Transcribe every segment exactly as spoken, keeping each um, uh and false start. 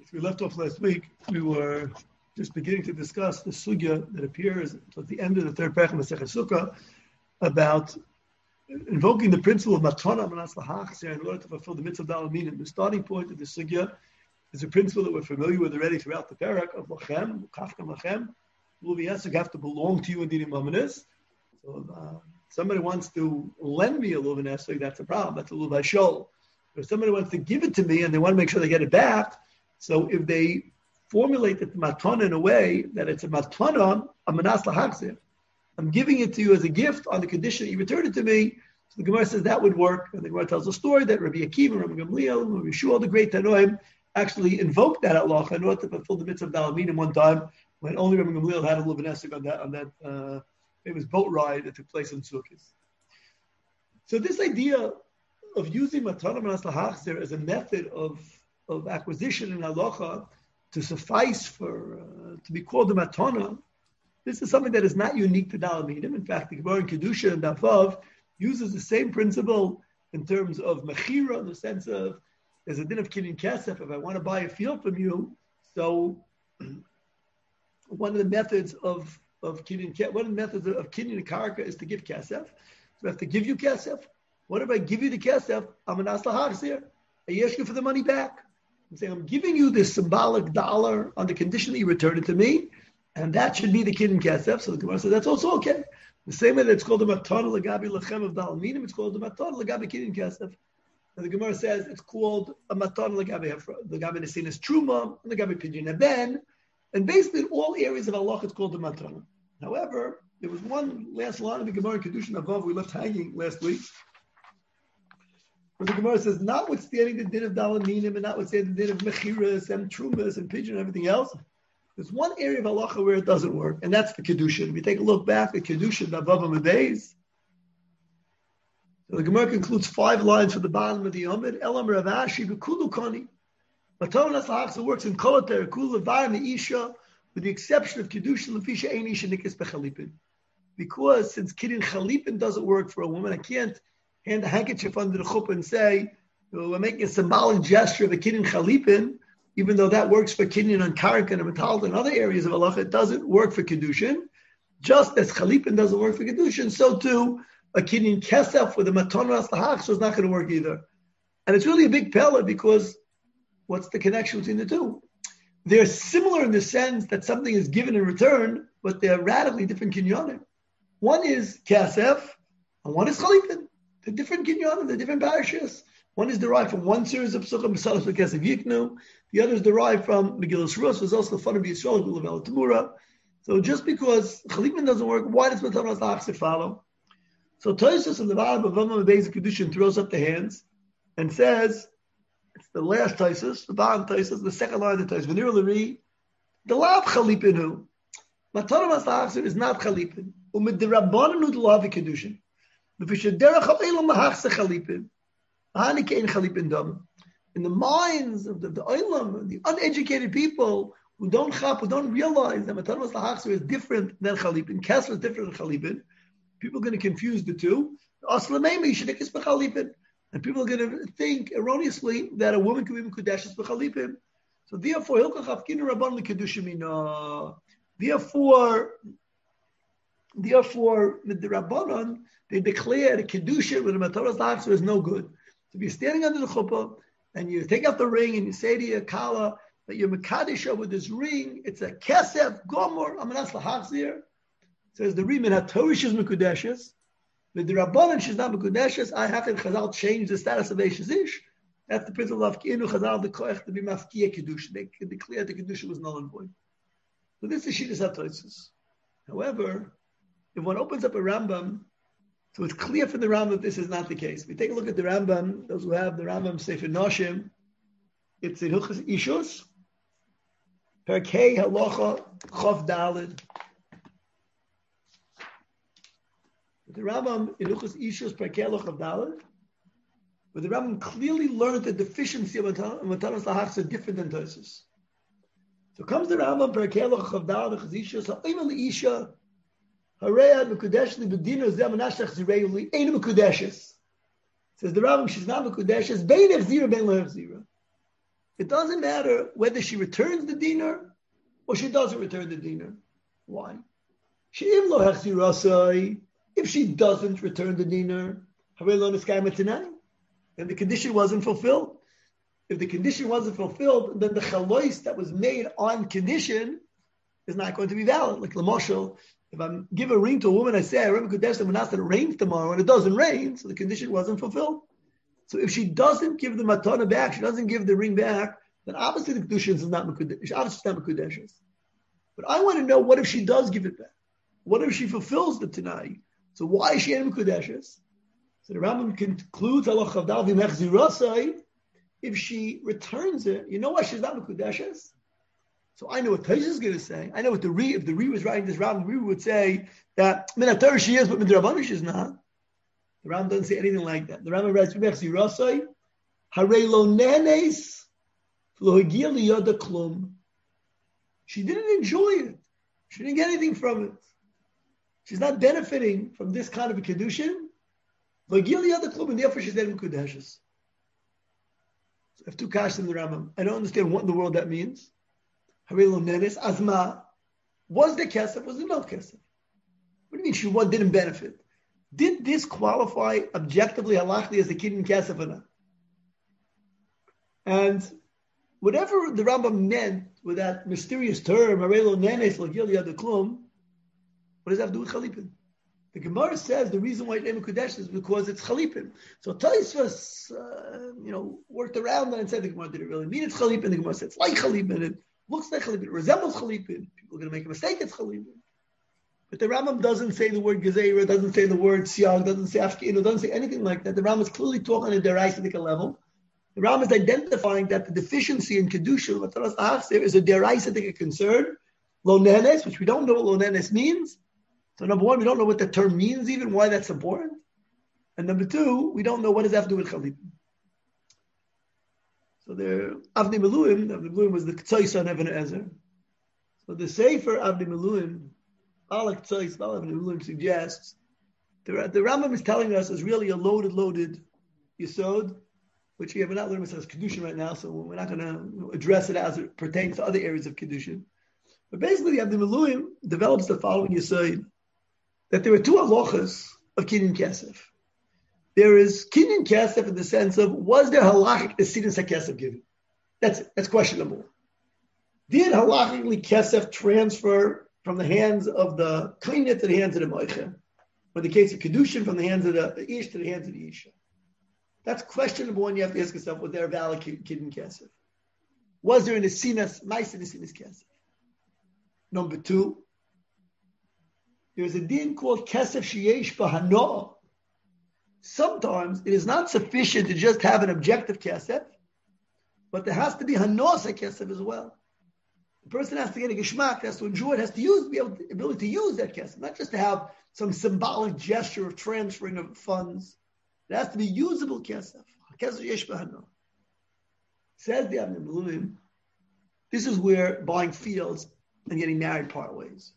we left off last week, we were just beginning to discuss the sugya that appears at the end of the third paragraph of Masechet Sukkah about invoking the principle of matana manas lahachzir in order to fulfill the mitzvah dal minim. The starting point of the sugya is a principle that we're familiar with already throughout the parak of lachem, kafkam lachem. Luviyasuk have to belong to you in dinim amanis. So uh, somebody wants to lend me a luvinesuk, that's a problem. That's a luvashol. If somebody wants to give it to me and they want to make sure they get it back, so if they formulate the matana in a way that it's a matana, a manas lahachzir, I'm giving it to you as a gift on the condition that you return it to me. So the Gemara says that would work. And the Gemara tells a story that Rabbi Akiva, Rabbi Gamliel, Rabbi Yeshua, the great Tanoim, actually invoked that halacha in order to fulfill the mitzvah of Dalamin in one time when only Rabbi Gamliel had a luvinesik on that on that uh, famous boat ride that took place in Sukkot. So this idea of using matana manas lahachzir as a method of, of acquisition in halacha to suffice for uh, to be called a matana, this is something that is not unique to Dalamidim. In fact, the Gemara in Kedusha and Davav uses the same principle in terms of mechira, in the sense of there's a din of kinyan kesef. If I want to buy a field from you, so one of the methods of of kinyan one of the methods of kinyan karka is to give kesef. So I have to give you kesef. What if I give you the kesef? I'm an aslahachzir. I ask you for the money back. I'm saying I'm giving you this symbolic dollar on the condition that you return it to me. And that should be the kinyan kesef. So the Gemara says that's also okay. The same way that it's called the matana legabi lechem of dalaminim, it's called the matana legabi kinyan kesef. And the Gemara says it's called a matana legabi legabi nesinas truma and legabi pidyon eben. And basically in all areas of Allah, it's called the matana. However, there was one last line of the Gemara in Kedushin Avav we left hanging last week, where the Gemara says, notwithstanding the din of dalaminim and notwithstanding the din of mechiras and trumas and pidyon and everything else, there's one area of halacha where it doesn't work, and that's the kedushin. If you take a look back at kedushin, Navav Amadeis, so the Gemara concludes five lines from the bottom of the Yomid. Elam Ravashi b'kulu kani. Matana lahachzir works in kolater kulu v'ayim isha, with the exception of kedushin lefisha ein isha nikis bechalipin. Because since kiddin chalipin doesn't work for a woman, I can't hand a handkerchief under the chuppah and say well, we're making a symbolic gesture of a kiddin chalipin. Even though that works for kinyan and karka and metal and other areas of halacha, it doesn't work for kedushin. Just as chalipin doesn't work for kedushin, so too a kinyan kesef with a matana lahachzir is not going to work either. And it's really a big pella because what's the connection between the two? They're similar in the sense that something is given in return, but they're radically different kinyanim. One is kesef, and one is chalipin. They're different kinyanim, they're different parashas. One is derived from one series of psuchim, B'Salas B'Kesef Yiknu. The other is derived from Megillas Rus, was also the fun of Yisrael, Gulavel Tamura. So just because Chalipin doesn't work, why does Matana lahachzir follow? So Tosfos in the bottom of Avamam Beis Kedushin throws up the hands and says, it's the last Tosfos, the bottom Tosfos, the second line of the Tosfos. V'nir l'ri, the lav Chalipinu. Matana lahachzir is not Chalipin. Umid derabbanan hu d'lav Kedushin. V'fishaderach ha'elam lahachzir Chalipin. In the minds of the, the olam, the uneducated people who don't chap, who don't realize that matana lahachzir is different than chalipin, kesef is different than chalipin, people are going to confuse the two. And people are going to think erroneously that a woman can be mekudeshes b'chalipin. So therefore, therefore, therefore, the Rabbanon, they declare the kedushin with the matana lahachzir is no good. So if you're standing under the chuppah and you take out the ring and you say to your kala that you're mekadesh with this ring, it's a kesef gomor amanas lahachzir. Says the rim in hatorish is mekudeshes, but the rabbanan she's not mekudeshes. I have in Chazal change the status of Eish Ish. That's the principle of Kinu Chazal the koich to be mafkiya kedushin. They declare the kedushin was null and void. So this is Shittas HaTosfos. However, if one opens up a Rambam, so it's clear from the Rambam that this is not the case. If we take a look at the Rambam, those who have the Rambam Sefer Noshim, it's in Hilchos Ishus, Perkei Halacha Chof Daled. The Rambam in Hilchos Ishus, Perkei Halacha Daled, but the Rambam clearly learned the deficiency of Matanas Lahachzir different than Tosfos. So comes the Rambam, Perkei Halacha Chof Daled, Hilchos Ishus, Ha'imel Isha, Hareya mekudesh li bedina zeh manashach zirei li ein mekudeshes. Says the Rambam, she's not mekudeshes. Bein echzira, bein lo echzira. It doesn't matter whether she returns the dinar or she doesn't return the dinar. Why? If she doesn't return the dinar, then the condition wasn't fulfilled. If the condition wasn't fulfilled, then the chalois that was made on condition is not going to be valid. Like Lamashal, if I give a ring to a woman, I say, I remember Kudesh when it rains tomorrow, and it doesn't rain, so the condition wasn't fulfilled. So if she doesn't give the matana back, she doesn't give the ring back, then obviously the Kedushin is not Mekudesh. Obviously it's not Mekudeshes. But I want to know, what if she does give it back? What if she fulfills the Tanai? So why is she in Mekudeshes? So the Rambam concludes, if she returns it, you know why she's not Mekudeshes? So I know what Taisha is going to say. I know what the Re, if the Re was writing this Rambam, Re would say that Minatar she is, but Midrabanu she's not. The Rambam doesn't say anything like that. The Rambam writes, Mechzi Rasai, Hare lo nenes, lo hagia liyada klum. She didn't enjoy it. She didn't get anything from it. She's not benefiting from this kind of a Kedushin. Lo hagia liyada klum, and therefore she's not in Kudeshes. So I have two kashas in the Rambam. I don't understand what in the world that means. Hare lo nenes, azma. Was there kesef? Was there no kesef? What do you mean she didn't benefit? Did this qualify objectively halachically as a kid in kesef or not? And whatever the Rambam meant with that mysterious term, Harelo Nenes L'Gil Yad Klum, what does that have to do with Chalipin? The Gemara says the reason why it's Emek Kodesh is because it's Chalipin. So Taisvas, uh, you know, worked around that and said the Gemara didn't really mean it's Chalipin. The Gemara said it's like Chalipin. It looks like Chalipin. It resembles Chalipin. People are going to make a mistake. It's Chalipin. But the Rambam doesn't say the word Gezeira, doesn't say the word Siyag, doesn't say Afkinu, doesn't say anything like that. The Rambam is clearly talking on a deraisic level. The Rambam is identifying that the deficiency in Kedusha is a deraisic concern. Lo nenes, which we don't know what lo nenes means. So number one, we don't know what the term means even, why that's important. And number two, we don't know what does that have to do with Chalipin. So there, Avnei Miluim, Avnei Miluim was the Ktsois on Even Ezer. So the Sefer Avnei Miluim, Alak Tzais, Avnei Miluim suggests, the, the Rambam is telling us is really a loaded, loaded Yesod, which we have not learned as Kedushin right now, so we're not going to address it as it pertains to other areas of Kedushin. But basically, the Avnei Miluim develops the following Yesod, that there are two halachas of Kinyan Kesef. There is Kinyan Kesef in the sense of, was there halachic Esidus HaKesef given? That's it. That's question number one. Did halachically Kesef transfer from the hands of the Kohenet to the hands of the Moicha? Or in the case of Kedushin, from the hands of the, the Ish to the hands of the Isha? That's question number one you have to ask yourself, was there a valid Kinyan Kesef? Was there an Esinas, nice Esinas Kesef? Number two, there's a din called Kesef Sheyesh B'Hanoah. Sometimes it is not sufficient to just have an objective Kesef, but there has to be Hanoah Kesef as well. The person has to get a Geshmak, has to enjoy it, has to use, be able to, ability to use that Kesef, not just to have some symbolic gesture of transferring of funds. It has to be usable Kesef. Kesef Sheyesh B'Hanoah. Says the Avnei Miluim, this is where buying fields and getting married part ways.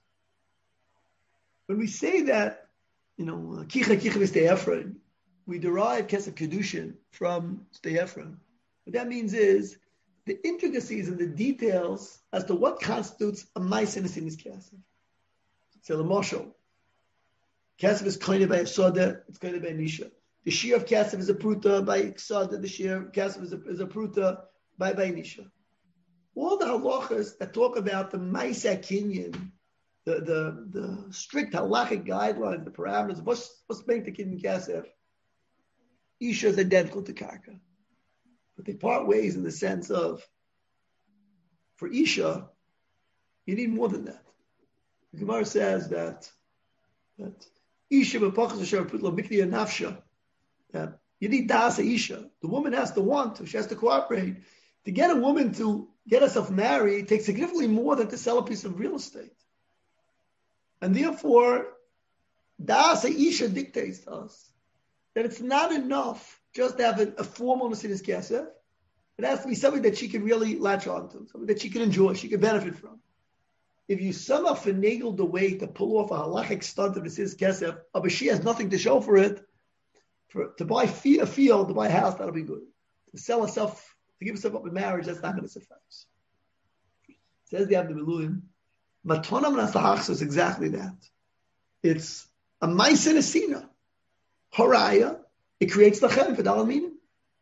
When we say that, you know, kicha kicha v'stei Ephron, we derive kesef kedushin from stei Ephron. What that means is the intricacies and the details as to what constitutes a ma'asen in this kesef. So the mashal, kesef is kind of by a soda, it's kind of by a nisha. The shear of kesef is a pruta by soda. The shear of kesef is a, is a pruta by by nisha. All the halachas that talk about the ma'aseh kinyan, The, the the strict halachic guidelines, the parameters, what's what's make the Kinyan Kesef, Isha is identical to Karka. But they part ways in the sense of, for Isha, you need more than that. The Gemara says that that Isha b'pachas asher putlo bikriya nafsha, that you need dasa Isha. The woman has to want to, she has to cooperate. To get a woman to get herself married takes significantly more than to sell a piece of real estate. And therefore, Das Isha dictates to us that it's not enough just to have a, a formal Nesidas Kesef. It has to be something that she can really latch on to, something that she can enjoy, she can benefit from. If you somehow finagled the way to pull off a halachic stunt of Nesidas Kesef, but she has nothing to show for it, for to buy a field, to buy a house, that'll be good. To sell herself to give yourself up in marriage, that's not going to suffice. Says the Avnei Miluim, Matana Manas Lahachs is exactly that. It's a Maisa and a Sina. Haraya, it creates Lachem for Dalaminim.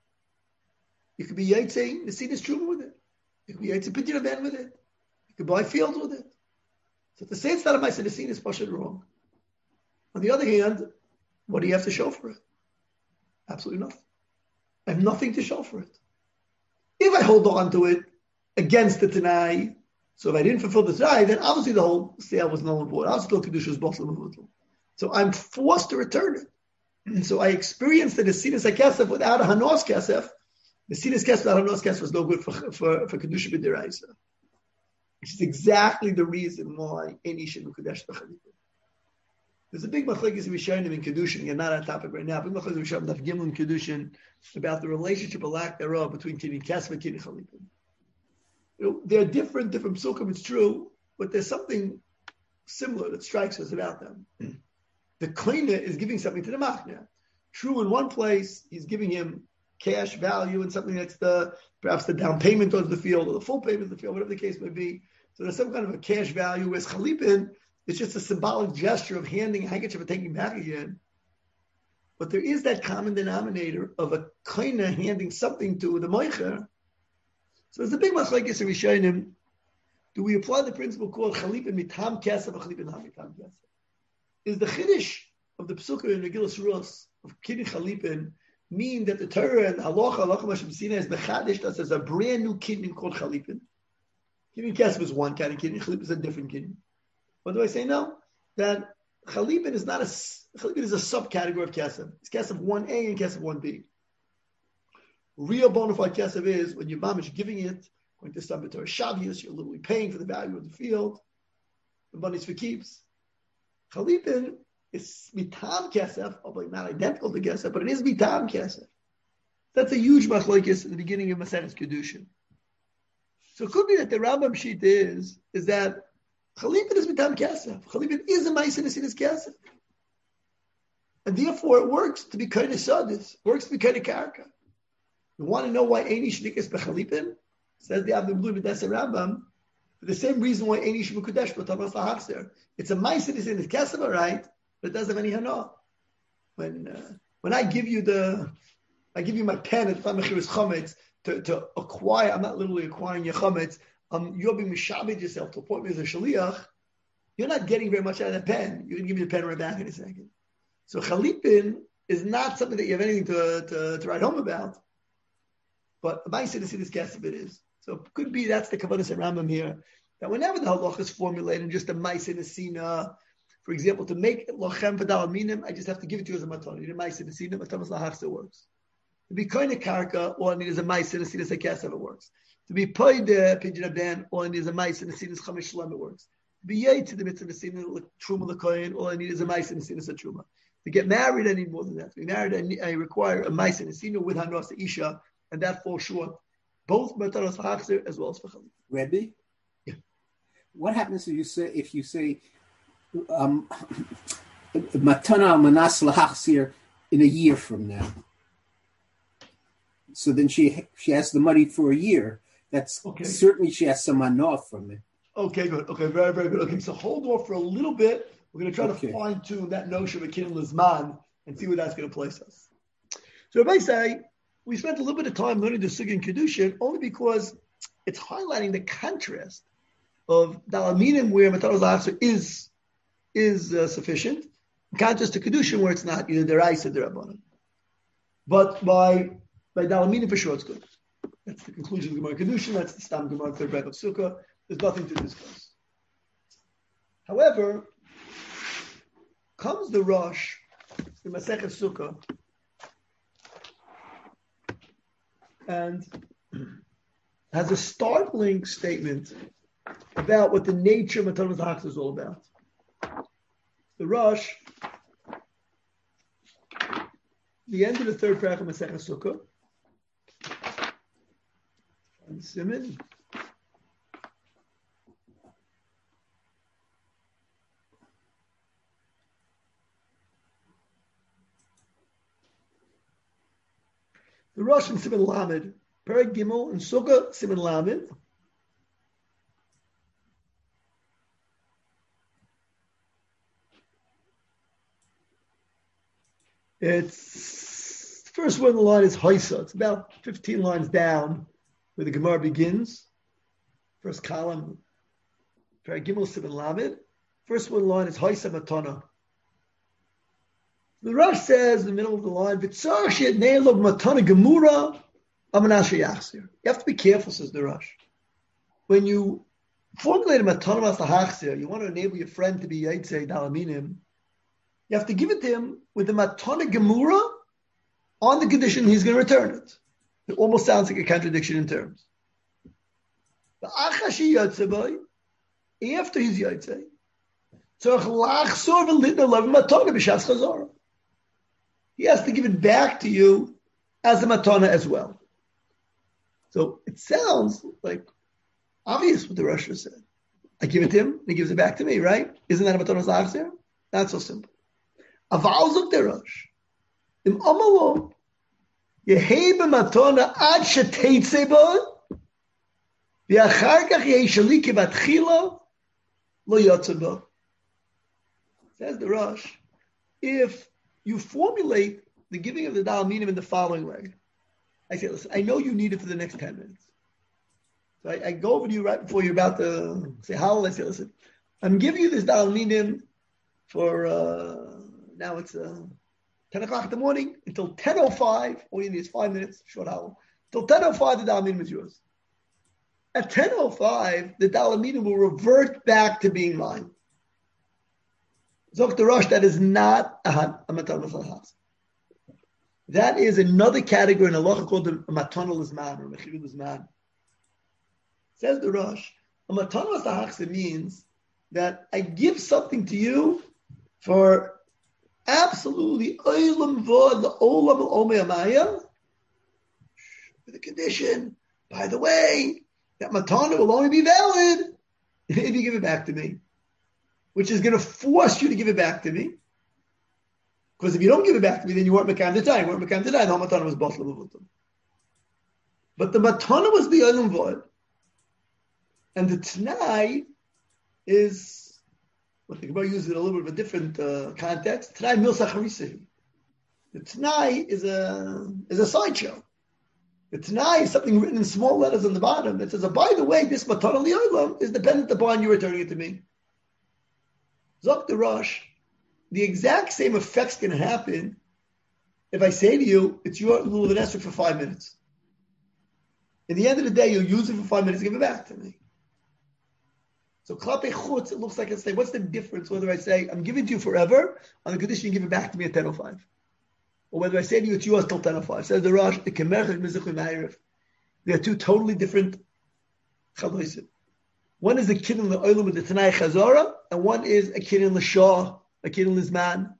You could be Yitzay, the Sina is true with it. You could be Yitzay Pidyon Ben with it. You could buy fields with it. So to say it's not a Maisa and a Sina is partially wrong. On the other hand, what do you have to show for it? Absolutely nothing. I have nothing to show for it. If I hold on to it against the Tanai, so if I didn't fulfill the Tanai, then obviously the whole sale was null and void. Obviously, the Kedusha was Boslam. So I'm forced to return it. And so I experienced the Nesinas HaKesef without a Hanos Kesef. The Nesinas Kesef without Hanos Kesef was no good for, for, for Kedusha B'Diraisa. Which is exactly the reason why any Shem Kudesh B'Chalipin. There's a big machlekes Rishonim in Kedushin. You're not on topic right now. Big machlekes Rishonim Daf Gimel in Kedushin about the relationship or lack thereof between Kiddush Kesef and Kiddush Chalipin. You know, they're different, different psukim. It's true, but there's something similar that strikes us about them. The Kleina is giving something to the Machna. True, in one place he's giving him cash value and something that's the perhaps the down payment of the field or the full payment of the field, whatever the case may be. So there's some kind of a cash value. Whereas Chalipin, it's just a symbolic gesture of handing a handkerchief and taking back again. But there is that common denominator of a koina handing something to the moicher. So there's a big machlekes in Rishonim. Do we apply the principle called chalipin mitam kesef or chalipin ha mitam kesef? Is the chiddush of the psukkah in Megillas Rus of kiddush chalipin mean that the Torah and halacha halacha Moshe Sinai is mechadish that there's a brand new kiddush called chalipin? Kiddush kesef is one kind of kiddush, chalipin is a different kiddush. What do I say now? That Chalipin is not a Chalipin is a subcategory of Kesef. It's Kesef one A and Kesef one B. Real bona fide Kesef is when your mom is giving it, going to some Torah Shavius, you're literally paying for the value of the field. The money's for keeps. Chalipin is mitam Kesef, although not identical to Kesef, but it is mitam Kesef. That's a huge machlokes at the beginning of Maseches Kedushin. So it could be that the Rambam sheet is is that Chalipin is mitam kesef. Chalipin is a ma'aser nesinas kesef, and therefore it works to be kind of sadis. Works to be kind of karka. You want to know why Eini shnikas bechalipin? Says the Avnei Miluim B'Desei Rambam for the same reason why Eini shmukudesh b'tamas lahachzer. It's a ma'aser nesinas kesef, all right, but it doesn't have any hana. When uh, when I give you the, I give you my pen at Famachiris Chometz to to acquire. I'm not literally acquiring your chometz. Um, you're being mishabed yourself to a point where as a shaliach, you're not getting very much out of that pen. You're going to give me the pen right back in a second. So chalipin is not something that you have anything to, to, to write home about. But a ma'aser nesinas kesef it is. So it could be that's the Kavanas and Rambam here, that whenever the halacha is formulated, just a ma'aser nesina, for example, to make lochem v'dal minim, I just have to give it to you as a matana. You need a ma'aser nesina, matamas lahach still works. To be koine karka, all I need is a ma'aser nesinas kesef, it works. To be paid the pidyon ben, all I need is a ma'aser nesinas chamish shlem, it works. To be yay to the mitzvah nesinas truma l'koyin, all I need is a ma'aser nesinas truma. To get married, I need more than that. To be married, I, need, I require a ma'aser nesina with hanos isha, and that falls short, both matanos hachzer as well as for chalipin. Rebbe, yeah. What happens if you say if you say um, matana manas lahachzir in a year from now? So then she she has the money for a year. That's okay. Certainly she has some manah from it. Okay, good. Okay, very, very good. Okay, so hold off for a little bit. We're going to try okay. to fine tune that notion of a kiddush lizman and see where that's going to place us. So if I say we spent a little bit of time learning the sugya in kedushin only because it's highlighting the contrast of dalaminim where matanos lahachzer is is uh, sufficient, in contrast to kedushin where it's not either deraisa or derabanan. But by by dalaminim for sure it's good. That's the conclusion of Gemara Kedushin. That's the Stam Gemara third Brach of Sukkah. There's nothing to discuss. However, comes the Rosh, the Masechet Sukkah, and has a startling statement about what the nature of Matanos Lahachzer is all about. The Rosh, the end of the third Brach of Masechet Sukkah, and Siman. The Rosh in Siman Lamed Perek Gimel and Sukkah Siman Lamed. It's the first one in the line is Haisa. It's about fifteen lines down where the Gemara begins. First column, Perek Gimel Siman Lamed. First one line is Haisa Matana. The Rosh says in the middle of the line, V'tzar she'et ne'elov Matana Gemura Amanasha Yachzir. You have to be careful, says the Rosh. When you formulate a Matana Mas Lahachzir, you want to enable your friend to be Yaitzei Dalaminim, you have to give it to him with the Matana Gemura on the condition he's going to return it. It almost sounds like a contradiction in terms. The Achashi Yatzei, after he's Yaitzei, he has to give it back to you as a matana as well. So it sounds like obvious what the Rosh said. I give it to him, and he gives it back to me, right? Isn't that a matana zachzir? Not so simple. Aval zok the Rosh. Im amalo yehei b'matana ad sheteitze bo v'achar kach yehei shali kivatchila lo yotze bo. Says the Rosh, if you formulate the giving of the Dal Minim in the following way, I say, listen, I know you need it for the next ten minutes. So I, I go over to you right before you're about to say how. I say, listen, I'm giving you this Dal Minim for, uh, now it's uh, ten o'clock in the morning until ten oh five. All you need is five minutes, short hour. Until ten oh five, the Dal Minim is yours. At ten oh five, the Dal Minim will revert back to being mine. Zok the Rosh, that is not a Matan Masal. That is another category in halacha called a Matan Lizman or Mechir Lizman. Says the Rosh, a Matan Masal means that I give something to you for absolutely olam vod the olam omei amaya, with the condition, by the way, that Matana will only be valid if you give it back to me. Which is going to force you to give it back to me. Because if you don't give it back to me, then you weren't Mekam D'Tai. You weren't Mekam D'Tai. The whole Matana was Bosla Levutim. But the Matana was the Olam Vod. And the T'nai is, well, the Gemara uses it a little bit of a different uh, context. T'nai Milsa Charisehi. The T'nai is a, is a sideshow. The T'nai is something written in small letters on the bottom that says, oh, by the way, this Matana L'Olam is dependent upon you returning it to me. Zok the Rosh, the exact same effect's going to happen if I say to you, it's your Lulav and Esrog for five minutes. In the end of the day, you'll use it for five minutes, give it back to me. So Klape Chutz, it looks like it's like, what's the difference whether I say, I'm giving to you forever, on the condition you give it back to me at ten oh five? Or whether I say to you, it's yours till ten oh five. Says the Rosh, the Kemerchach Mizuch Ma'ariv. They are two totally different chaloisim. One is a kid in the oilam with the Tanai Chazara, and one is a kid in the Shah, a kid in Lizman.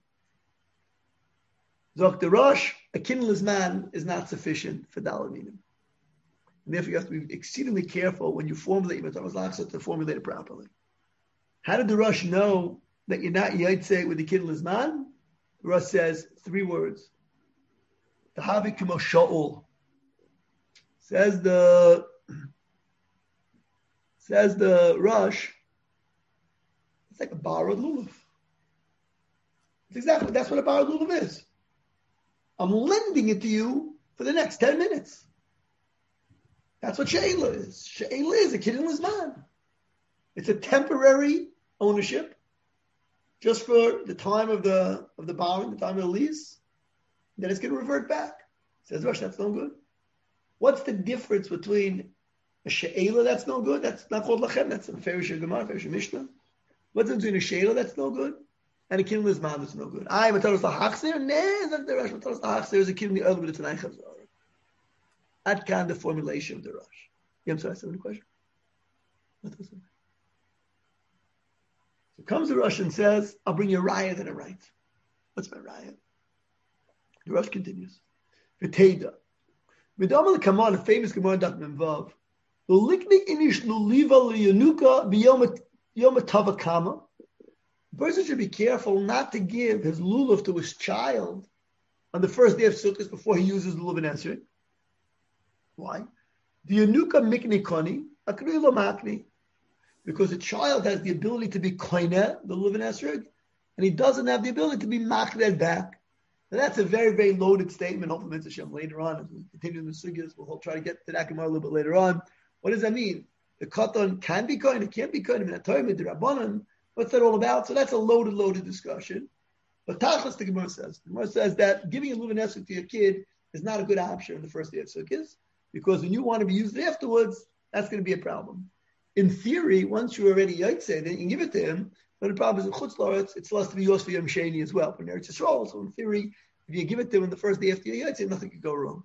Zok the Rosh, a kid in Lizman is not sufficient for Dalaminim. And therefore you have to be exceedingly careful when you formulate your Matanos Lachzor to formulate it properly. How did the Rosh know that you're not Yaitse with the kid in Lizman? The Rosh says three words. Tahavi Kimo Sha'ul. Says the Says the Rosh, it's like a borrowed lulav. It's exactly, that's what a borrowed lulav is. I'm lending it to you for the next ten minutes. That's what She'ela is. She'ela is a kid in Lizman. It's a temporary ownership, just for the time of the of the borrowing, the time of the lease. Then it's going to revert back. Says Rosh, that's no good. What's the difference between a she'ela that's no good? That's not called lachem. That's a Ferish Gemara, Ferish Mishnah. What's the difference between a she'ela that's no good and a kid in Lizman that's no good? I am a Taros Lahachzir. Nah, that's the Rosh. Taros Lahachzir is a kid in the Olam with the Tanai Chazara. That kind of formulation of the Rosh. Yeah, I'm sorry, I still have a question. So comes the Rosh and says, I'll bring you a raya that I write. What's my raya? The Rosh continues. V'teida. V'damal Kamal, a famous Gemara in Daf Memvav. L'liknik inish luliva liyanuka b'yom tava kama. The person should be careful not to give his lulav to his child on the first day of Sukkot before he uses lulav and esrog. Why? The Yanuka Mikni Koni, Akri Lo Makni. Because a child has the ability to be koineh, the Luvin Esrog, and he doesn't have the ability to be makred back. Now that's a very, very loaded statement. Hopefully, Mister Shem, later on, as we continue in the sugyas, we'll try to get to that Gemara a little bit later on. What does that mean? The katan can be koineh, it can't be koineh. What's that all about? So that's a loaded, loaded discussion. But Tachlis, the Gemara says, the Gemara says that giving a Luvin Esrog to your kid is not a good option in the first day of sugyas, because when you want to be used afterwards, that's going to be a problem. In theory, once you're already Yaitse, then you can give it to him. But the problem is in Chutz La'aretz, it's less to be Yos for Yom Sheni as well. But in Eretz Yisrael, so in theory, if you give it to him in the first day after your Yaitse, nothing could go wrong.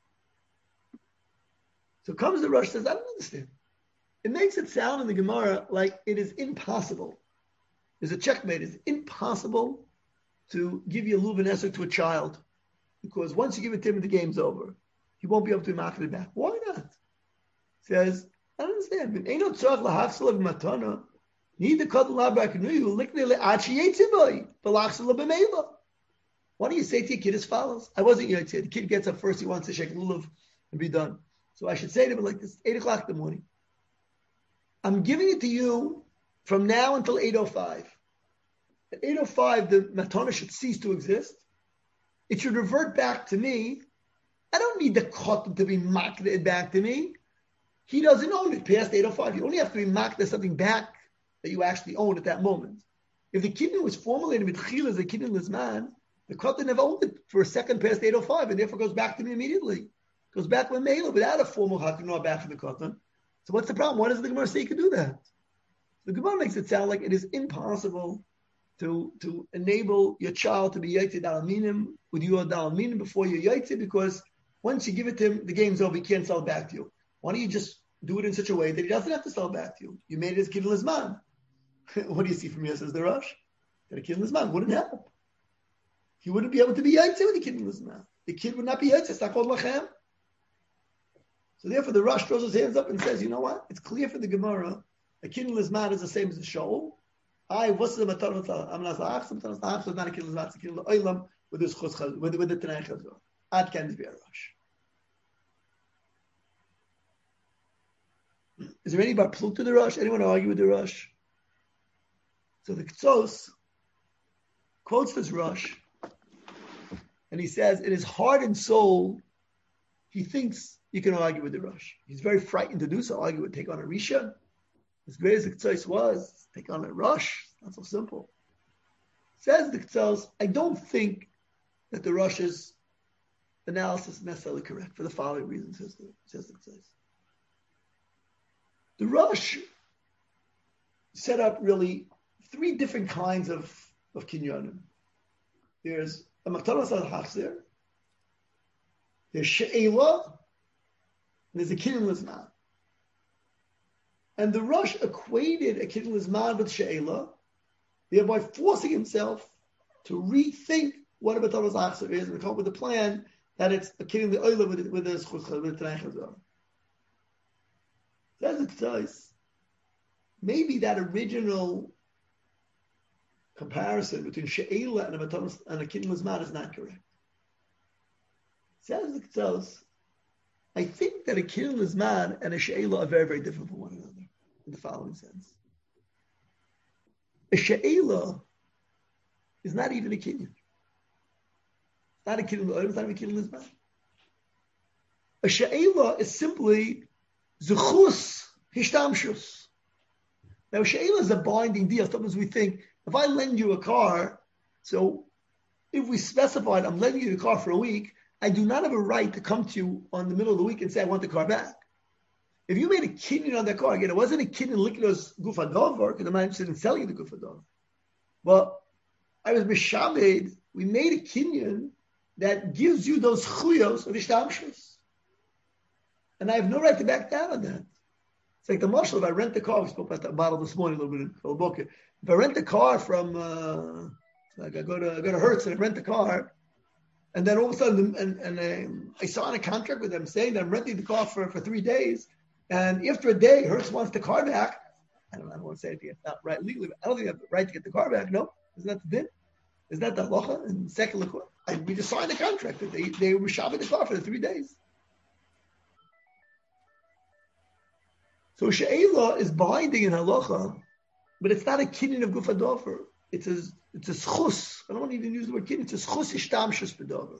So comes the Rosh, says, I don't understand. It makes it sound in the Gemara like it is impossible. There's a checkmate. It's impossible to give you a Luvin Esrog to a child, because once you give it to him, the game's over. He won't be able to market it back. Why not? It says, I don't understand. Need the cuddle labrak nu likne achi yetziboy belachsel b'meila. Why don't you say to your kid as follows? I wasn't yet. The kid gets up first. He wants to shake lulav and be done. So I should say to him like this: eight o'clock in the morning. I'm giving it to you from now until eight o five. At eight o five, the matana should cease to exist. It should revert back to me. I don't need the cotton to be marketed back to me. He doesn't own it past eight o five. You only have to be marked as something back that you actually own at that moment. If the kidney was formulated with chil as a kidney lizman, the cotton never owned it for a second past eight o five, and therefore goes back to me immediately. Goes back with Mela without a formal hakanah back from the cotton. So what's the problem? Why does the Gemara say you can do that? The Gemara makes it sound like it is impossible to, to enable your child to be yaitid al minim with you al minim before you're yaitid, because once you give it to him, the game's over. He can't sell it back to you. Why don't you just do it in such a way that he doesn't have to sell it back to you? You made it as kid lizman. What do you see from here, says the Rosh? That a kid lizman wouldn't help. He wouldn't be able to be yaitse with the kid lizman. The kid would not be yaitse. It's not called lachem. So therefore, the Rosh throws his hands up and says, you know what? It's clear for the Gemara. A kid lizman is the same as a shoal. I what's the matar of I'm not la'ach. Sometimes la'ach is not a kid lizman. It's a kid la'olam with his chutz with with the tenai chazor. Ad can be a Rosh. Is there any bar pluk to the Rosh? Anyone argue with the Rosh? So the Ktsos quotes this Rosh, and he says, in his heart and soul, he thinks you can argue with the Rosh. He's very frightened to do so, argue with, take on a Risha. As great as the Ktsos was, take on a Rosh. Not so simple. Says the Ktsos, I don't think that the Rosh's analysis is necessarily correct for the following reasons, says the, says the Ktsos. The Rosh set up really three different kinds of, of kinyanim. There's a matanas al hachzer, there's she'ela, and there's a kinyan lizman. And the Rosh equated a kinyan lizman with she'ela, thereby forcing himself to rethink what a matanas al hachzer is and come up with a plan that it's a kinyan le'oila with with his chutz with tenai chazor. Says it says, maybe that original comparison between she'ela and a matanas and a kinyan lizman is not correct. Says it says, I think that a kinyan lizman and a she'ela are very, very different from one another in the following sense. A she'ela is not even a kinyan. It's not a kinyan, it's not even a kinyan lizman. A she'ela is simply Zuchus Hishtamshus. Now, she'ela is a binding deal. Sometimes we think, if I lend you a car, so if we specified I'm lending you the car for a week, I do not have a right to come to you on the middle of the week and say I want the car back. If you made a kinyan on that car, again, it wasn't a kinyan liknos gufadover, because I'm not interested in selling the gufadover. But I was mishamed, we made a kinyan that gives you those chuyos of Hishtamshus. And I have no right to back down on that. It's like the marshal, if I rent the car, we spoke about that model this morning a little bit in Kolboka. If I rent the car from, uh, like I go to I go to Hertz and I rent the car, and then all of a sudden, and, and um, I sign a contract with them saying that I'm renting the car for, for three days, and after a day, Hertz wants the car back. I don't, I don't want to say anything. It's not right legally, but I don't think I have the right to get the car back. No, isn't that the din? Isn't that the halacha in secular court? I, we just signed a contract that they, they were shopping the car for the three days. So she'ela is binding in halacha, but it's not a kinyan of gufa dover. It's a it's a schus. I don't want to even use the word kinyan. It's a schus ishtamshus bedover.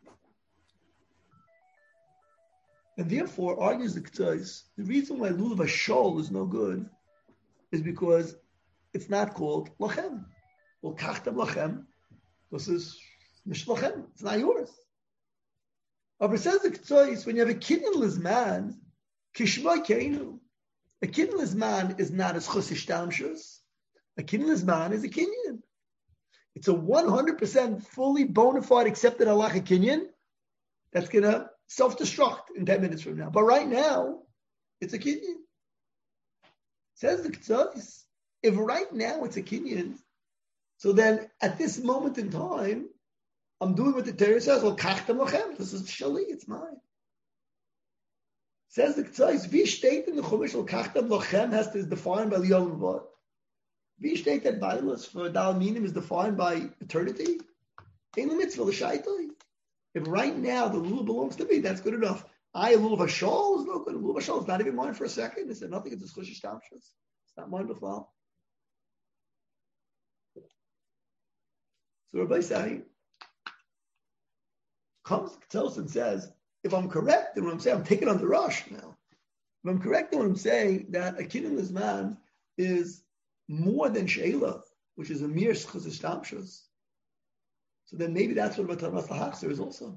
And therefore, argues the Ketzos, the reason why lulav hashol is no good is because it's not called lachem. Well, kachtem lachem. This is nish lachem. It's not yours. But it says the Ketzos, when you have a kinyan lizman, kishma keinu. A kinyan lizman is not a schus ishtamshus. A kinyan lizman is a kinyan. It's a one hundred percent fully bona fide accepted halacha kinyan that's going to self-destruct in ten minutes from now. But right now, it's a kinyan. Says the Ketzos, if right now it's a kinyan, so then at this moment in time, I'm doing what the Torah says, well, kachtem lachem, this is shali, it's mine. Says the Ketzos, wie steht in the Chumash, well, kachtem lachem has to is defined by Liyol Vod. Wie steht that Bible for Dal Minim is defined by eternity? Ein mitzvah l'shaitoi. If right now the lulav belongs to me, that's good enough. I, a lulav hashol is no good. A lulav hashol is not even mine for a second. It said nothing. It's a chush ishtamshus. It's not mine b'chlal. So Rabbi saying comes to and says, if I'm correct in what I'm saying, I'm taking on the rush now. If I'm correct in what I'm saying, that a kinyan lizman is more than sheila, which is a mere chush ishtamshus. So then maybe that's what Mataras Lahachzer is also.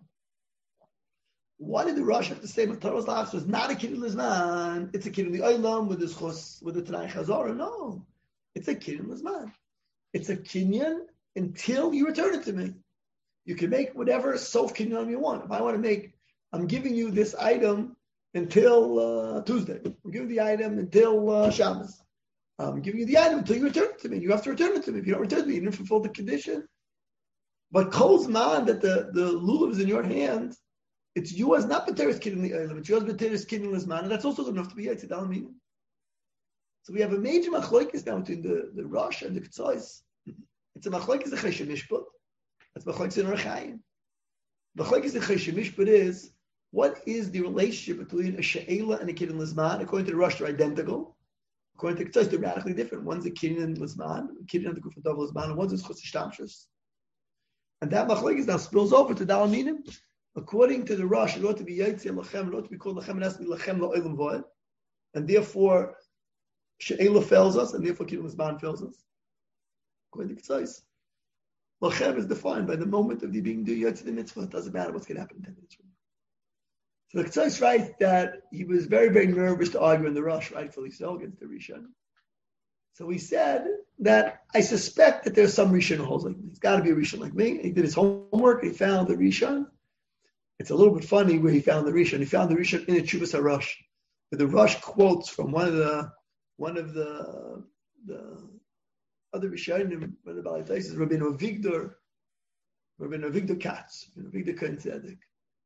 Why did the Rosh have to say Mataras Lahachzer is not a kinyan lizman? It's a kinyan the Olam with the chus with the Tanai Chazara. No, it's a kinyan lizman. It's a kinyan until you return it to me. You can make whatever sof kinyan you want. If I want to make, I'm giving you this item until uh, Tuesday. I'm giving the item until uh, Shabbos. I'm giving you the item until you return it to me. You have to return it to me. If you don't return it to me, you didn't fulfill the condition. But Kol's man that the, the lulav is in your hand, it's yours, not B'teres Kidin the Eilim, it's yours B'teres Kidin Lizman, and that's also good enough to be Yitzid Al Minim. So we have a major machlokes now between the, the Rosh and the Ketzos. It's a machlokes the Chesed Mishpat. That's machlokes in Rechaim. Machlokes the Chesed Mishpat is, what is the relationship between a She'ela and a Kidin Lizman? According to the Rosh, they're identical. According to the Ketzos, they're radically different. One's a Kidin Lizman, a Kidin and the Gufat Lizman, and one's a Chutz Shtamshus. And that machlokes now spills over to Dal Minim. According to the Rosh, it ought to be Yitzir Lachem, it ought to be called Lachem, it has to be Lachem Lo'elim Voed. And therefore, She'ela fails us, and therefore Kidin Lizman fails us. According to Ketzos, Lachem is defined by the moment of the being do Yitzir the mitzvah. It doesn't matter what's going to happen in ten minutes from now. So the Ketzos writes that he was very, very nervous to argue in the Rosh, rightfully so, against the Rishon. So he said that I suspect that there's some Rishon who holds like me. It's got to be a Rishon like me. He did his homework. He found the Rishon. It's a little bit funny where he found the Rishon. He found the Rishon in a Chuvas HaRosh, where the Rosh quotes from one of the one of the the other Rishonim, one of the Balei Taisis, Rabbeinu Avigdor, Rabbeinu Avigdor Katz, Rabbeinu Avigdor Kohen Tzedek.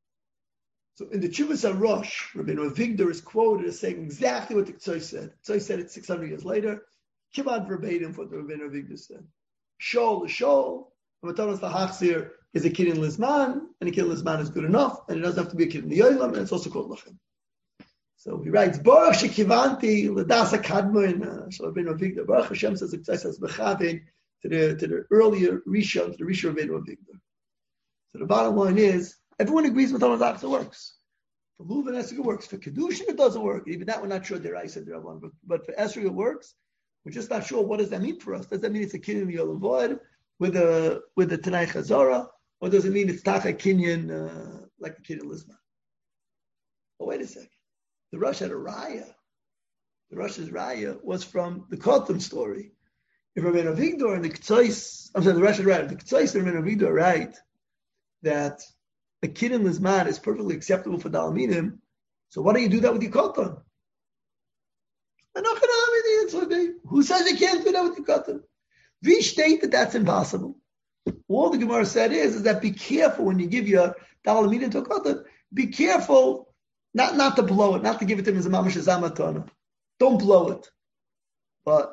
So in the Chuvas HaRosh, Rabbeinu Avigdor is quoted as saying exactly what the Ketzos said. Ketzos said it six hundred years later. Kibbutz verbatim for what the Rabbeinu Avigdor said. Shol is shol. Mataras Lahachzer is a kidin lizman, and a kidin lizman is good enough, and it doesn't have to be a kidin liyolam, and it's also called lachem. So he writes, Baruch shekivanti l'dasa kadmon. So Rabbeinu Avigdor, Baruch Hashem says, it says bechaven to the to the earlier Rishon, to the Rishon Rabbeinu Avigdor. So the bottom line is, everyone agrees with Mataras Lahachzer works. For Luv and Esrog it works. For Kedushin it doesn't work. Even that we're not sure there I said there one, but but for Esrog it works. We're just not sure what does that mean for us. Does that mean it's a kinyan yolam void with a with a Tanai Chazara, or does it mean it's tacha kinyan uh, like a kinyan lizman? But wait a second. The Rosh had a raya. The Rosh's raya was from the Kotam story. If Rabbeinu Avigdor and the Ketzos, I'm sorry, the Rosh had raya. The Ketzos and Rabbeinu Avigdor write that a kinyan lizman is perfectly acceptable for Dal Minim. So why don't you do that with your Kotam? Who says you can't do that with the katan? We state that that's impossible. All the Gemara said is, is that be careful when you give your dalamid into a katan. Be careful not, not to blow it, not to give it to him as a mamash zamatana. Don't blow it. But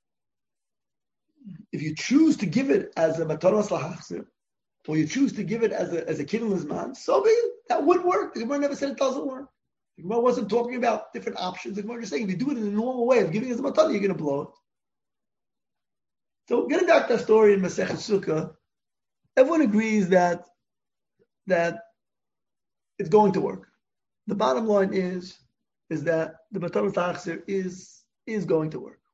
if you choose to give it as a mataras lahachzir, or you choose to give it as a as a kidin lizman, so be it. That would work. The Gemara never said it doesn't work. The Gemara wasn't talking about different options. The Gemara was just saying, if you do it in the normal way of giving us a matana, you're going to blow it. So getting back to that story in Masechet Sukkah, everyone agrees that that it's going to work. The bottom line is, is that the matana ta'achzir is, is going to work.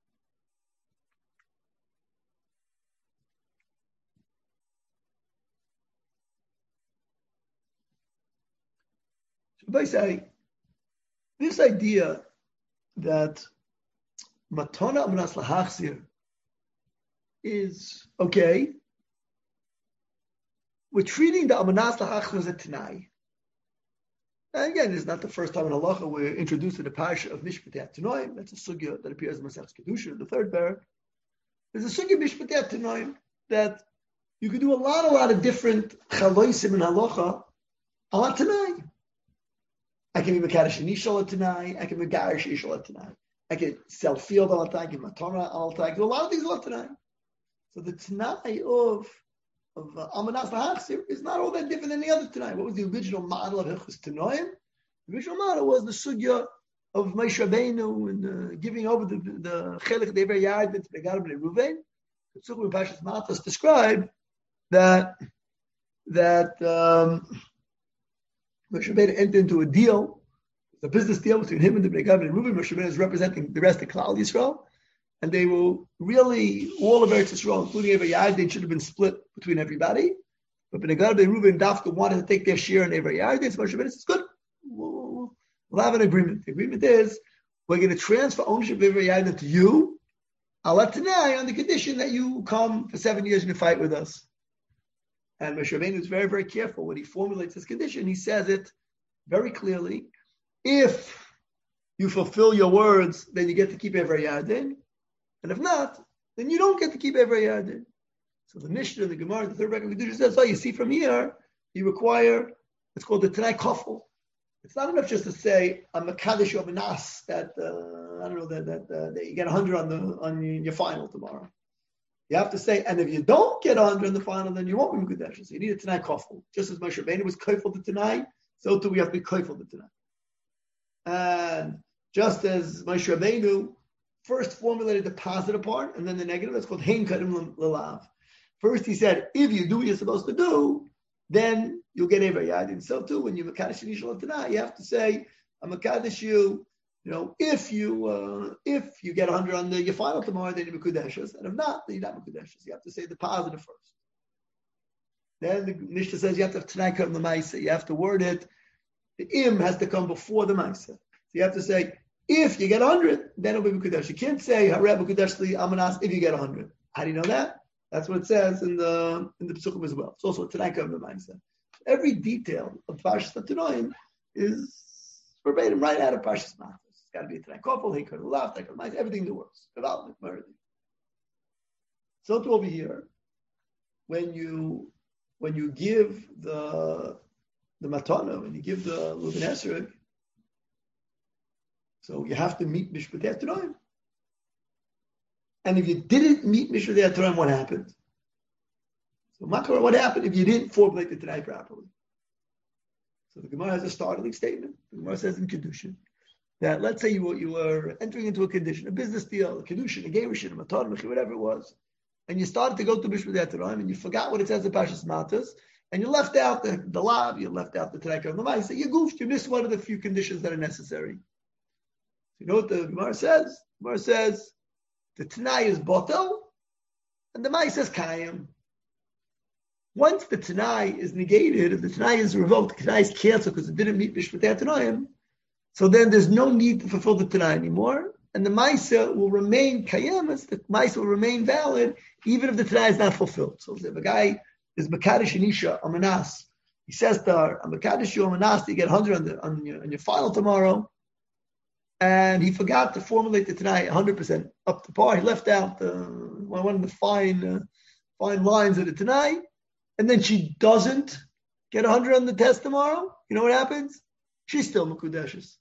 So if I say, this idea that matana amanas lahachzir is okay, we're treating the amanas lahachzir as a tenai. And again, it's not the first time in halacha we're introduced to the parsha of Mishpatei Tanoim. That's a sugya that appears in Masechus Kedusha, the third parak. There's a sugya Mishpatei Tanoim that you could do a lot, a lot of different chaloisim in halacha ala tenai. I can be mekadosh inishal tenai. I can be garish ishal tenai. I can sell field ala tenai. I can matana ala tenai. A lot of things ala tenai. So the tenai of of uh, Amanas Lahachzir is not all that different than the other tenai. What was the original model of Hilchos Tanoim? The original model was the sugya of Moshe Rabbeinu and uh, giving over the the Chelik Dever Yad to Begad Bnei Ruvain. The Sugya Pashas Matas described that that um, Moshe Rabbeinu entered into a deal, a business deal between him and the Begad Bnei Ruvain. Moshe Rabbeinu is representing the rest of Klal Yisrael. And they will really, all of Eretz Yisrael, including every Yarden, should have been split between everybody. But Benegad Ben Reuven and Dafka wanted to take their share in every Yarden. So Moshe Rabbeinu says, good, we'll, we'll have an agreement. The agreement is, we're going to transfer ownership of every Yarden to you, Ala Tanai, on the condition that you come for seven years and you fight with us. And Moshe Rabbeinu is very, very careful. When he formulates this condition, he says it very clearly. If you fulfill your words, then you get to keep every Yarden. And if not, then you don't get to keep every Yardin. So the Mishnah, the Gemara, the third record of Kedusha says, oh, you see from here, you require, it's called the Tanai Kofel. It's not enough just to say, I'm a Kaddish of a Nas, that, uh, I don't know, that, that, uh, that you get one hundred on the on your final tomorrow. You have to say, and if you don't get one hundred in the final, then you won't be Mekudesh. So you need a Tanai Kofel. Just as Moshe Rabbeinu was Kofel the Tanai, so too we have to be Kofel the Tanai. And just as Moshe Rabbeinu first formulated the positive part and then the negative. That's called Hein Kadim Lalav. First he said, if you do what you're supposed to do, then you'll get Ever Yadin. So too, when you Mekadosh Nishal Tanai, you have to say, I'm Mekadosh you, you know, if you uh, if you get one hundred on the, your final tomorrow, then you're Mekudeshes. And if not, then you're not Mekudeshes. You have to say the positive first. Then the Mishnah says you have to have Tanai Kadim Lamaisa. You have to word it. The Im has to come before the Maisa. So you have to say, if you get one hundred, then it'll be Mekudesh. You can't say Hareb Mekudesh Li Amanas if you get one hundred. How do you know that? That's what it says in the in the Pesukim as well. It's also a Tanai Kadim mindset. Every detail of Parshas Tanoim is verbatim right out of Parshas Matos. It's got to be a Tanai Kofel, Hikar Ulav, Tanai Kadim, everything that works. Development, everything. So to over here, when you when you give the the matana, when you give the Leuven Esrog, so you have to meet Mishpatei Tanoim. And if you didn't meet Mishpatei Tanoim, what happened? So Makar, what happened if you didn't formulate the Tanai properly? So the Gemara has a startling statement. The Gemara says in Kedushin that let's say you were, you were entering into a condition, a business deal, a Kedushin, a Gerushin, a Matan, whatever it was, and you started to go to Mishpatei Tanoim and you forgot what it says in Parshas Matos, and you left out the, the Lav, you left out the Tanai Kadim Lamaisa, you goofed, you missed one of the few conditions that are necessary. You know what the Gemara says? The Gemara says the Tanai is Botel and the Mai says Kayim. Once the Tanai is negated, if the Tanai is revoked, the Tanai is canceled because it didn't meet Mishpatei Tanoim, so then there's no need to fulfill the Tanai anymore, and the Maisa will remain Kayim, the Maisa will remain valid even if the Tanai is not fulfilled. So if a guy is Mekadosh Anisha, Amanas, he says to her, I'm Mekadosh you, Amanas, you get one hundred on, the, on, your, on your final tomorrow, and he forgot to formulate the Tanai one hundred percent up to par. He left out uh, one of the fine uh, fine lines of the Tanai, and then she doesn't get one hundred on the test tomorrow. You know what happens? She's still Mekudeshes.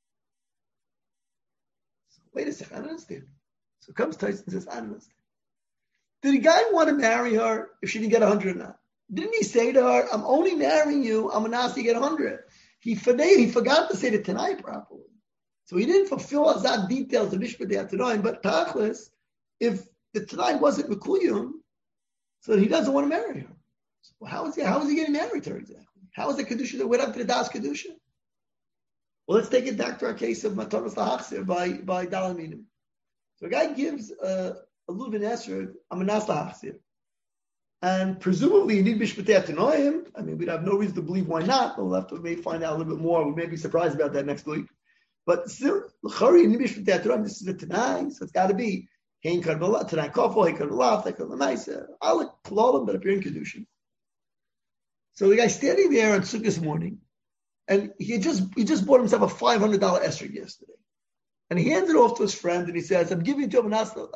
So, wait a second, I don't understand. So comes Tyson and says, I don't understand. Did the guy want to marry her if she didn't get one hundred or not? Didn't he say to her, I'm only marrying you, I'm going to ask you to get one hundred? he he forgot to say the Tanai properly. So he didn't fulfill Azad details of Mishpat Tanai, but Tachlis, if the Tanai wasn't Mekuyum, so he doesn't want to marry her. Well, how is he, how is he getting married to her exactly? How is the Kedusha that went up to the Das Kedusha? Well, let's take it back to our case of Matanas Lahachsir by, by Dalaminim. So a guy gives a, a Luvin Esrog, a Manas Lahachsir. And presumably you need Mishpatei Tanoim. I mean, we'd have no reason to believe why not. We'll have to maybe find out a little bit more. We may be surprised about that next week. But still, L'chari, you need Mishpatei Tanoim. This is a Tanai, so it's got to be Hein Karbala, Tanai Kofo, Hein Karbala, Hein Karbala, I'll call them that appear in Kedushin. So the guy's standing there on Sukkot morning, and he just he just bought himself a five hundred dollars esrog yesterday. And he hands it off to his friend, and he says, I'm giving it to him,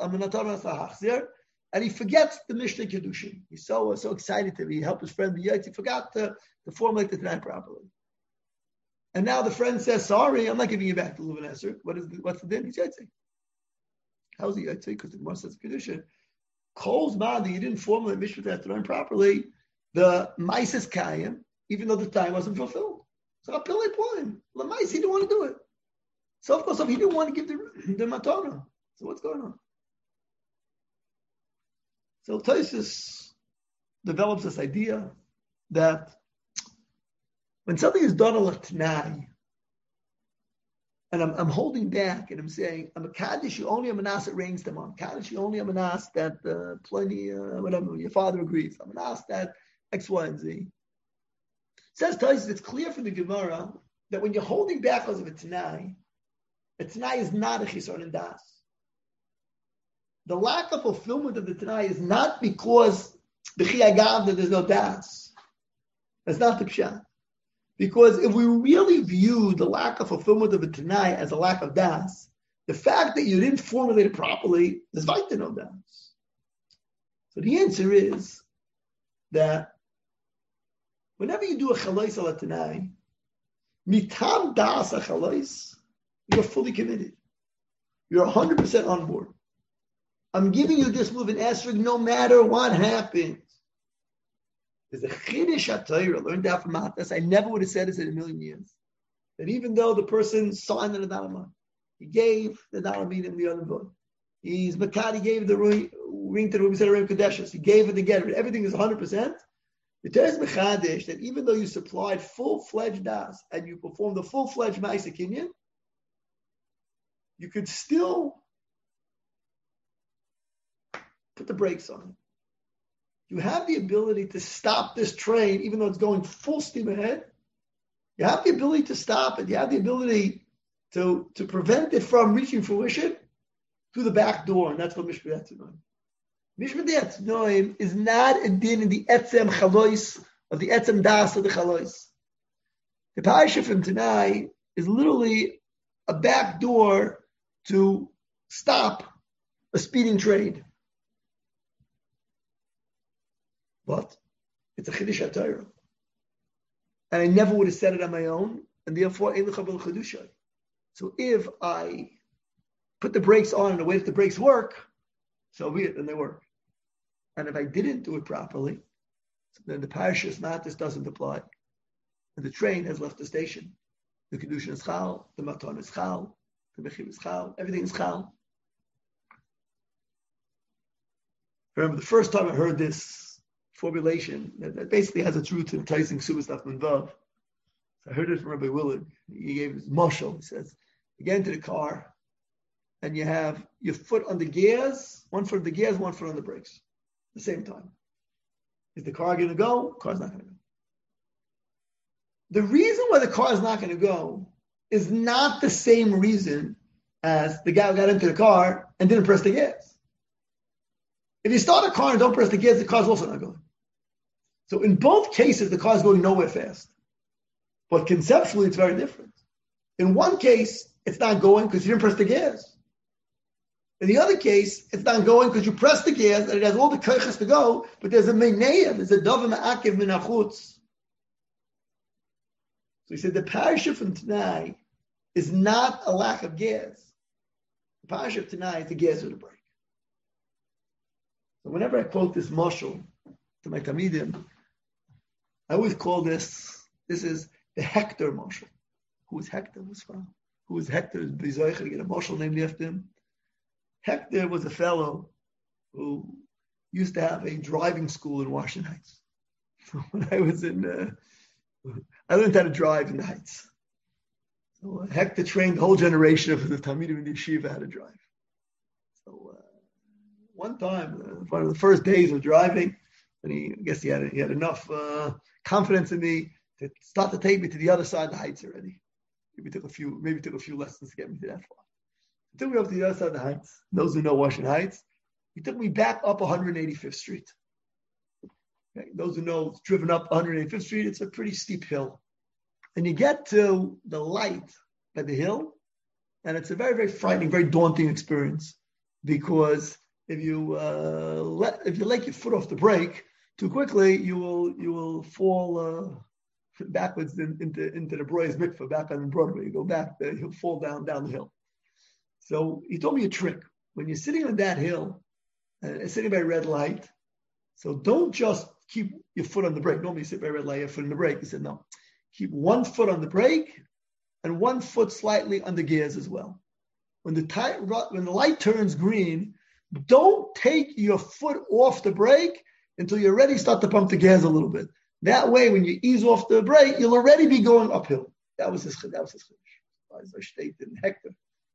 and he forgets the Mishnah Kedushin. He's so so excited to be help his friend be Yaitz. He forgot to, to formulate the Tanai properly. And now the friend says, sorry, I'm not giving you back the Luvin Esrog. What is the, what's the din? He's Yaitz. How's he Yaitz? Because the Gemara says Kedushin. Kol's Madi, you didn't formulate Mishnah Tanai properly. The Mises Kayim, even though the time wasn't fulfilled. So a Pillay point. The Mice, he didn't want to do it. So of course, he didn't want to give the, the Matana. So what's going on? So Tosfos develops this idea that when something is done on a Tanai, and I'm, I'm holding back and I'm saying, I'm a Kaddish, you only a Manas that rains them on. Kaddish, you only a Manas that uh, plenty, uh, whatever, your father agrees. I'm a Manas that X, Y, and Z. Says Tosfos, it's clear from the Gemara that when you're holding back because of a Tanai, a Tanai is not a Chisron and Das. The lack of fulfillment of the Tanai is not because the Chiyagav that there's no Das. That's not the Pshat. Because if we really view the lack of fulfillment of a Tanai as a lack of Das, the fact that you didn't formulate it properly is Vaita no Das. So the answer is that whenever you do a chalais al Tanai, mitam das a chalais, you're fully committed. You're one hundred percent on board. I'm giving you this move in esrog no matter what happens. There's a chiddush HaTorah, learned out from Matas. I never would have said this in a million years. That even though the person signed the Nadalama, he gave the Dalamid the other book. He's Makad, he gave the ring, ring to the Rim Kadeshus. He gave it together. Everything is one hundred percent. The Torah is mechadish that even though you supplied full-fledged das and you performed the full-fledged ma'aseh kinyan, you could still put the brakes on it. You have the ability to stop this train, even though it's going full steam ahead. You have the ability to stop it. You have the ability to, to prevent it from reaching fruition through the back door, and that's what Mishpat Tanoim. Mishpat Tanoim is not a din in the etzem chalois of the etzem das of the chalois. The parasha from Tanai is literally a back door to stop a speeding train. But it's a chiddush HaTorah. And I never would have said it on my own, and therefore, ein lecha b'l chidushay. So if I put the brakes on and wait if the brakes work, so be it, and they work. And if I didn't do it properly, then the parashas matis doesn't apply. And the train has left the station. The kedushin is chal, the matan is chal, the mechir is chal, everything is chal. Remember, the first time I heard this formulation that, that basically has its roots in Taising Subas Nachman Vav. So I heard it from Rabbi Willard. He gave his mashal. He says, you get into the car and you have your foot on the gears, one foot on the gears, one foot on the brakes at the same time. Is the car going to go? The car's not going to go. The reason why the car is not going to go is not the same reason as the guy who got into the car and didn't press the gas. If you start a car and don't press the gas, the car's also not going. So in both cases, the car is going nowhere fast. But conceptually, it's very different. In one case, it's not going because you didn't press the gas. In the other case, it's not going because you press the gas and it has all the koiches to go, but there's a meineya, there's a dov ma'akev min hachutz. So he said the parasha from Tanai is not a lack of gas. The parasha of Tanai is the gas or the brake. So whenever I quote this mashal to my tamidim, I always call this, this is the Hector Marshal. Who was Hector? Who was Hector? Bezoicher to get a marshal named after him. Hector was a fellow who used to have a driving school in Washington Heights. When I was in, uh, I learned how to drive in the Heights. So uh, Hector trained the whole generation of the Talmidim in the yeshiva how to drive. So uh, one time, uh, one of the first days of driving, and he, I guess he had he had enough uh, confidence in me to start to take me to the other side of the Heights already. Maybe took a few, maybe took a few lessons to get me to that far. He took me up to the other side of the Heights. Those who know Washington Heights, he took me back up one hundred eighty-fifth Street. Okay. Those who know, it's driven up one hundred eighty-fifth Street, it's a pretty steep hill. And you get to the light by the hill, and it's a very, very frightening, very daunting experience, because if you uh, let if you let your foot off the brake too quickly, you will you will fall uh, backwards in, into into the Broyes mikveh back on Broadway. You go back there, you'll fall down down the hill. So he told me a trick. When you're sitting on that hill, uh, sitting by a red light, so don't just keep your foot on the brake. Normally you sit by a red light, your foot on the brake. He said, no. Keep one foot on the brake and one foot slightly on the gears as well. When the, tie, when the light turns green, don't take your foot off the brake until you already start to pump the gas a little bit. That way, when you ease off the brake, you'll already be going uphill. That was his that was his Hector.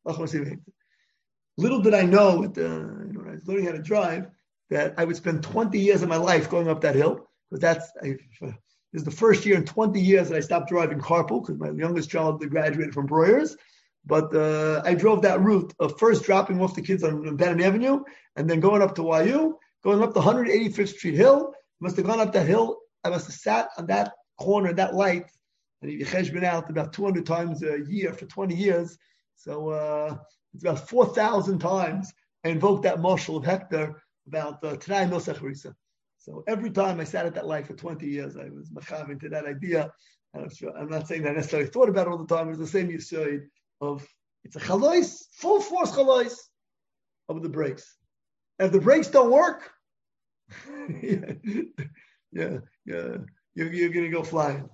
Little did I know, at the, you know, when I was learning how to drive, that I would spend twenty years of my life going up that hill, because that's I, this is the first year in twenty years that I stopped driving carpool, because my youngest child graduated from Breuer's. But uh, I drove that route of first dropping off the kids on Benham Avenue and then going up to Y U, going up the one hundred eighty-fifth Street Hill. Must have gone up that hill. I must have sat on that corner, that light, and you been out about two hundred times a year for twenty years. So uh, it's about four thousand times I invoked that marshal of Hector about uh, Tanai Nosach Harisa. So every time I sat at that light for twenty years, I was machavin to that idea. And I'm, sure, I'm not saying that I necessarily thought about it all the time. It was the same yesod of it's a chalois, full force chalois of the brakes. And if the brakes don't work, yeah, yeah, yeah, you're, you're going to go flying.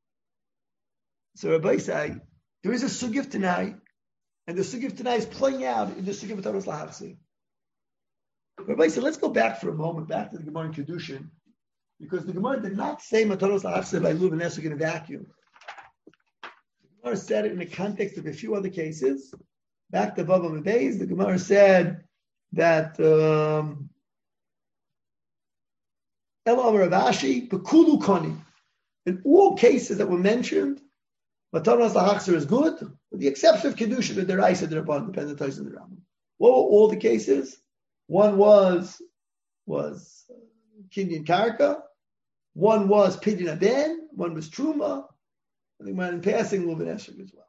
So Rabbi say there is a sugif tonight, and the sugif tonight is playing out in the sugif of Taros Lahachsi. Rabbi said, let's go back for a moment, back to the Gemara in Kedushin, because the Gemara did not say Mataros Lahachsi by Luv and Esrog in a vacuum. The Gemara said it in the context of a few other cases. Back to Bava Mebeis, the Gemara said that um, El Amar Ravashi, Bekulu Koni. In all cases that were mentioned, Mataros Lahachsi is good, with the exception of Kedushin, the Deraisa, the Rabban, dependent on the Rambam. What were all the cases? One was was Kinyan Karka, one was Pidyon Aben, one was Truma. I think in passing Luv and Esrog as well.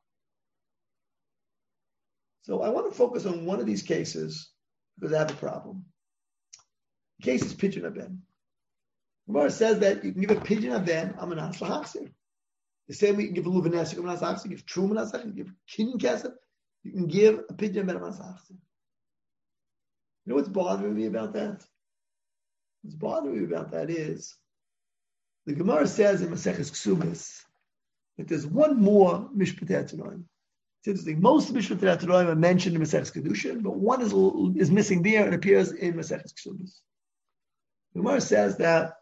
So I want to focus on one of these cases because I have a problem. The case is Pidyon Aben. Gemara says that you can give a Pidyon Aben, I'm an Aslahachsir. The same way you can give a Luv and Esrog, I'm an Aslahachsir, give Truma an Aslahachsir, give Kinyan Kesef, you can give a Pidyon Aben, I'm an Aslahachsir. You know what's bothering me about that? What's bothering me about that is the Gemara says in Maseches Ksubis that there's one more Mishpat Tanoim. It's interesting. Most Mishpat Tanoim are mentioned in Maseches Kedushin, but one is is missing there and appears in Maseches Ksubis. The Gemara says that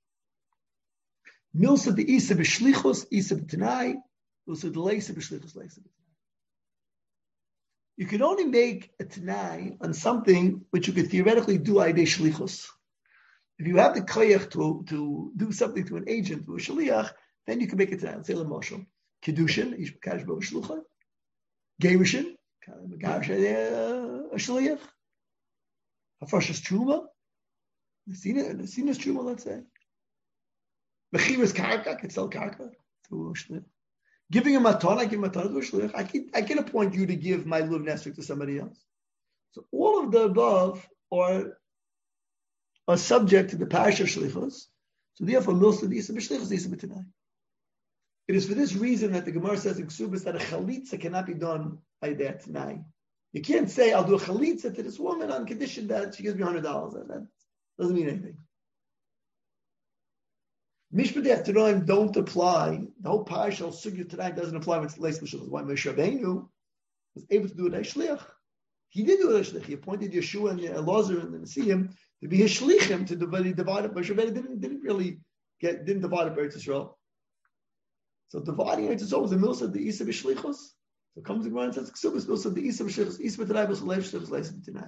Milsa de Isa b'shlichus, Isa b'tanai, Milsa de Leisa b'shlichus, Leisa b'tanai. You can only make a Tanai on something which you could theoretically do Aidei Shlichus. If you have the koyach to, to do something to an agent, to a Shaliach, then you can make a Tanai. Let's say L'moshel. Kedushin, Ish B'kadosh Bo Shlucha. Gerushin, Megarish a Shaliach. Hafashas Truma. Nesinas Truma, let's say. Mechiras Karka, I can sell Karka to a Shaliach. Giving a matana, I give a matana to a shliach. I can, I can appoint you to give my Luv Nesrik to somebody else. So all of the above are, are subject to the parish of shlichus. So therefore, milsa the isa b'shlichus, isa b'tanai. It is for this reason that the Gemara says in Ksubis that a chalitza cannot be done by that tanai. You can't say, I'll do a chalitza to this woman on condition that she gives me one hundred dollars. That doesn't mean anything. Mishpat Tanoim don't apply. The whole partial sugya tonight doesn't apply when it's leis l'shlichus. Why Moshe Rabbeinu was able to do it as shliach. He did do it as shliach. He appointed Yeshua and Elazar and the Nesiim to be his shlichim to divide, divide up. Moshe Rabbeinu didn't, didn't really get didn't divide up Eretz Yisrael. So dividing Eretz Yisrael was the milsa the Isa b'shlichus. So comes the Gemara and says Ksubas milsa the Isa b'shlichus. Isa b'tanai was leif shlichus leis b'tanai.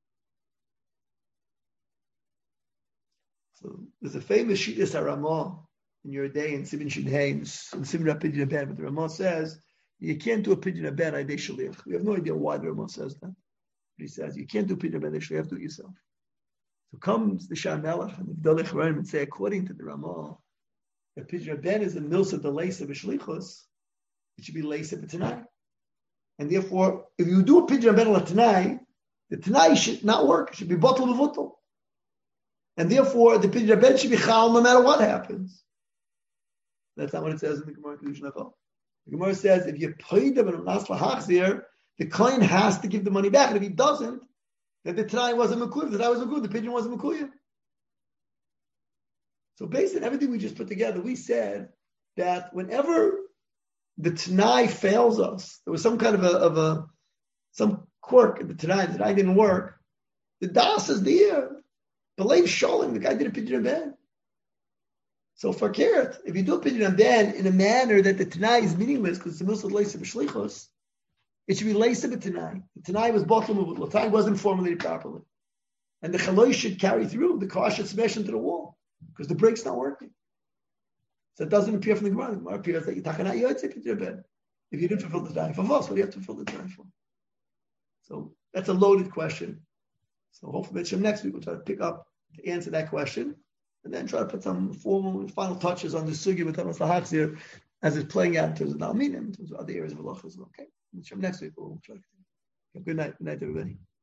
So there's a famous Shittas HaRamah in your day in Sibin Shidhei in Sibin Rapidin Aben, but the Ramah says you can't do a Pidyon Aben Aydei Shaliach. We have no idea why the Ramah says that. But he says you can't do Pidyon Aben Aydei Shaliach, you have to do it yourself. So comes the Shah Melech and the Gdolei Chavarim and say, according to the Ramah, if Pidyon Aben is a milsa the leisa b'shlichus, it should be leisa b'tanai. And therefore, if you do a Pidyon Aben al Tanai, the Tanai should not work. It should be bottle b'vutal. And therefore, the Pidyon Aben should be chal no matter what happens. That's not what it says in the Gemara Kedushin Achal. The Gemara says if you pay them in Nas Lahachzir, the client has to give the money back. And if he doesn't, then the Tanai wasn't Mekuyev. The Tanai wasn't good. The Pidyon wasn't Mekuyev. So based on everything we just put together, we said that whenever the Tanai fails us, there was some kind of a, of a some quirk in the Tanai. The Tanai didn't work. The Das is there. Believe Sholem, the guy did a Pidyon Aben. So for Keret, if you do a Pidyon Aben in a manner that the Tanai is meaningless because it's the Milsa Leisa B'Shlichus, it should be Leisa B'Tanai. The Tanai was bottom, the Tanai wasn't formulated properly. And the Chaloi should carry through. The car should smash into the wall because the brake's not working. So it doesn't appear from the Gemara. The Gemara appears that you're talking about Yotzei Pidyon Aben. If you didn't fulfill the Tanai for us, what do you have to fulfill the Tanai for? So that's a loaded question. So hopefully next week we'll try to pick up to answer that question and then try to put some formal final touches on the sugya with Tamas Lahachzir as it's playing out in terms of Dalminim, in terms of other areas of Allah as well. Okay? Next week we'll try to continue. Good night. Good night, everybody.